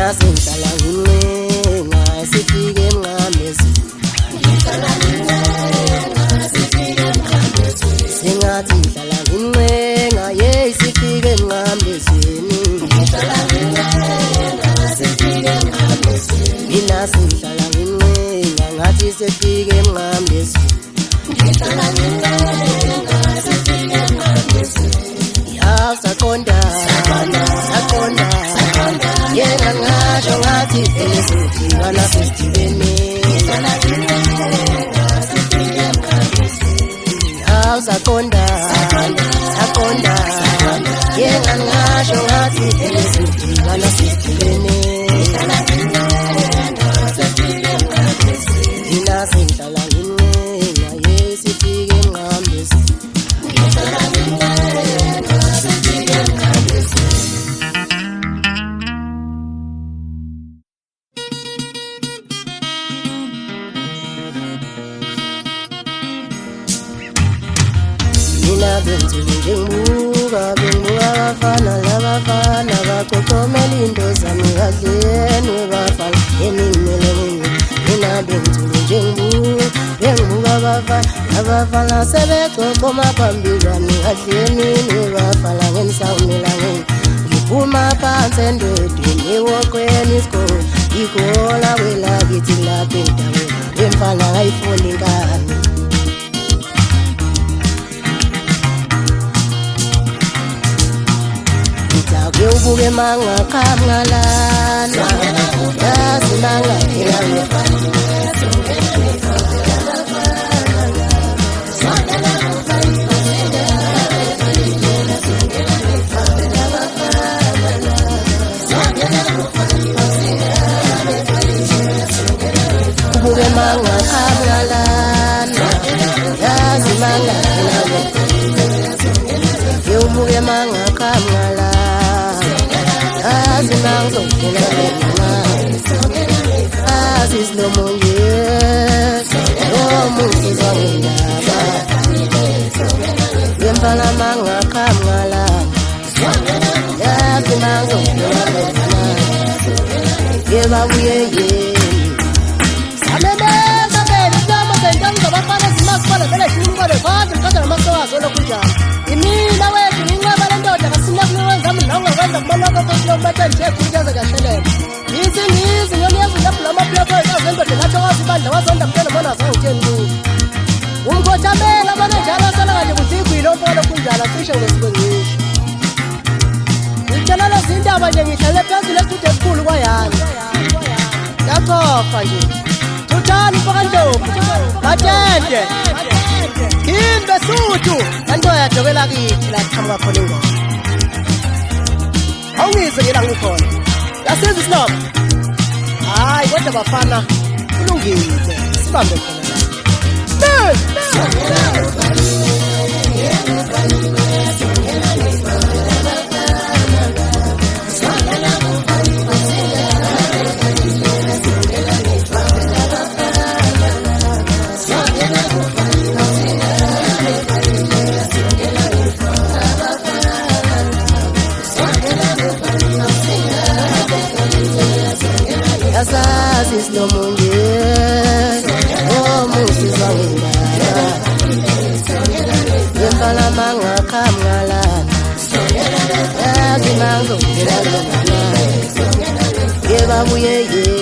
Nginasihlala ngincenga sifike emnqamezweni Singathi hlala ngincenga hey sifike emnqamezweni Nginasihlala ngincenga ngathi sifike emnqamezweni Saqonda yena ngasho ngathi esifika sesithibene Saqonda yena ngasho ngathi esifika sesithibene Nginasihlala ngincenga yesifike emnqamezweni bengibuka abafana baqoqomela into zami kadleni webafana enimele mina bengibuka abafana sebeqoqoma phambili kwami kadleni webafana ngenisawumela ngiphuma phansi endodeni ewoqweni isikole ikola welakithi lapha endaweni emfana ngayifuni inkani Ubuke manga kamngalana Yasimanga ilanga Ubuke manga kamngalana Yasimanga ilanga Ubuke manga kamngalana Azinanzo kinalena Azizlo munye Omuthi zangindaba Yempala manga kamngala Azinanzo kinalena Yeba uyeye Samebeza beli Sama zentango bafana zimakubala Bele shingubale Vazi mkata masoa Zolo kujama Imina wetu Ningaba lendoda Kasina kuliwenza Mnonga wenza Mmanaka kusilo mbata Nje kujaza kashelele Izi Nyoniyazu Yapula maplapa Zendoda Nacho wasibanda Wazonda mtena Mwana wasa ujendu Umkocha mbela Mwana jala Sala kaje kuziku Ilompo kunjala Fisha unesiwe ngishi Ujala zinda Abanye ngishale Pezi lesute skulu kwa yani Yakofa nje Tutani mpaka njoku Matende Kimbe sutu Nando ya jogela kithi La kama khona ingoma Awungize ngela ngikhona Yasiza isiloma Hayi kodwa bafana kulungile sibambe khona Asasislo munye Omuthi zangindaba Yempala manga kamngalana Yazinanzo kinalena Yeba uyeye